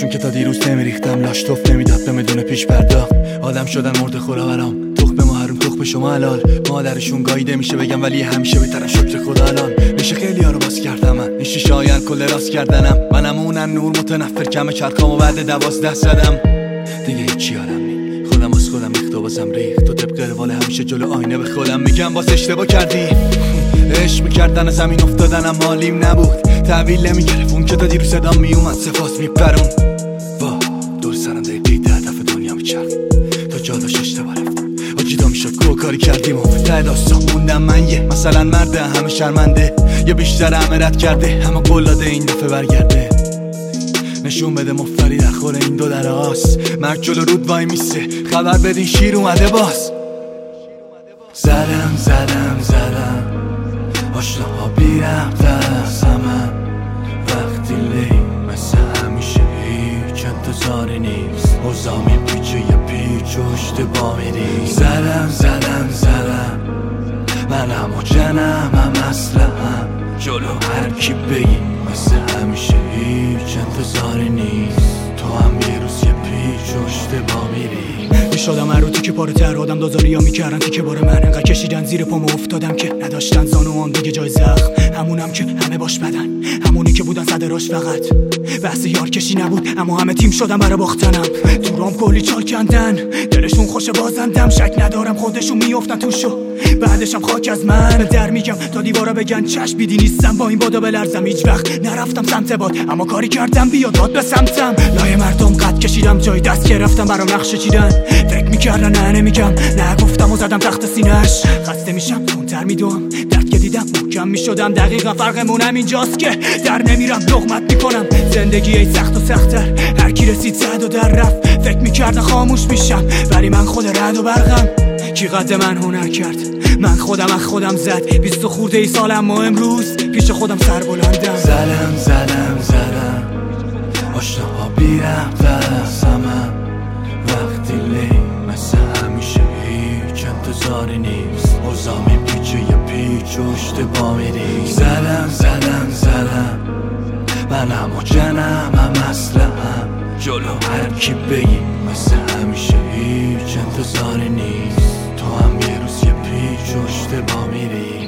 دلشون که تا دیروز نمیریختم لاش توف نمیداد به بدون پیش پرداخت. آدم شدن مرده خورا برام، تخم ما حروم تخم شما حلال. مادرشون گاییده میشه بگم ولی همیشه بهترم شکر خدا الان. میشه خیلی ها رو باز کردم من، این شیشه های کل راست کردنم. منم اونن نور متنفر کم چرخامو بعد 12 زدم. دیگه هیچی یادم نی، خودم از خودم ریخت و بازم ریخت. تو طبق روال همیشه جلو آینه به خودم میگم باز اشتباه کردی. عشق میکردن زمین افتادنم مالیم نبود، تحویل نمیگرفت اون که تا دیرو صدام میومد سپاس میپرون. وا دور سرم دقیقی 10 دفعه دنیا میچرد تا جا داشت اشتباه رفت. آجیدا میشد گوه کاری کردیم و ته داستان موندم من یه مثلا مرده همه شرمنده یا بیشتر همه رد کرده همه قلاده این دفعه برگرده. نشون بده مفتری در خور این دو در آس، مرد جلو رود وای میسته خبر بدین شیر اومده باز. زدم آشناها بیرفته زمن وقتی لی مثل همیشه هیچ انتظاری نیست. اوضاع میپیچه یه پیچ و اشتباه میری. زدم منم و جنم هم اسلحه‌ام جلو هر کی بگی مثل همیشه هیچ انتظاری نیست. تو هم یه روز یه پیچ و اشتباه میری. شدم هر رو تیکه پاره تر آدم دازاری ها میکردن تیکه باره من انقدر کشیدن زیر پامو افتادم که نداشتن زانوام دیگه جای زخم. همونم که همه باش بدن، همونی که بودن صدراش فقط بحث یار کشی نبود اما همه تیم شدن برای باختنم. تو رام کلی چال کندن دلشون خوشه بازندم، شک ندارم خودشون میافتن توشو بعدشم خاک از من در میگم تا دیوارا بگن چشم بیدی نیستم با این بادا بلرزم. هیچ وقت نرفتم سمت باد اما کاری کردم بیاد داد به سمتم. لای مردم قد کشیدم جای دست گرفتم برام نقشه چیدن. فکر میکردن نه نمیگم نه گفتم و زدم تخت سینه‌اش. خسته میشم تونتر میدوم درد که دیدم محکم میشدم. دقیقا فرقمونم اینجاست که در نمیرم لقمت میکنم. زندگی ای سخت و سخت‌تر هر کی رسید زد و در رفت. فکر میکردن خاموش میشم ولی من خود رد و برقم. کی قد من هنر کرد من خودم از خودم زد. 20 خورده ای سالم و امروز پیش خودم سر بلندم. زدم آشناها بیرفته زمن وقتی لی مثل همیشه هیچ انتظاری نیست. اوضاع میپیچه یه پیچ و اشتباه میری. زدم منم و جنم هم اسلحه‌ام جلو هر کی بگی مثل همیشه هیچ انتظاری نیست. تو هم یه روز یه پیچ و اشتباه میری.